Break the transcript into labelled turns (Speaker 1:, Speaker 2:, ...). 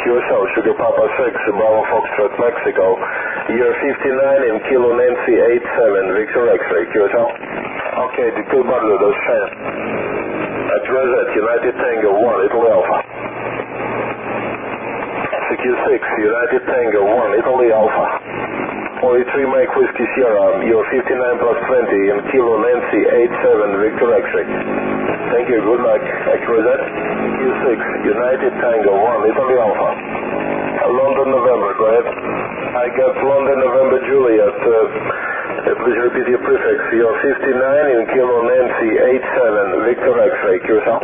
Speaker 1: Curacao, Sugar Papa 6, Bravo Foxtrot, Mexico. Year 59 in Kilo Nancy 87, Victor X-ray, Curacao. Okay, the two bundle, those fan. At Rosette, United Tango 1, Italy Alpha. CQ6, United Tango 1, Italy Alpha. 43 Mike Whiskey Sierra, Year 59 plus 20 in Kilo Nancy 87, Victor X-ray. Thank you, good luck. At Rosette, CQ6, United Tango 1, Italy Alpha. London, November, go ahead. I got London, November, Juliet. Please repeat your prefix. You're 59 in Kilo Nancy 87, Victor X-ray, Curacao.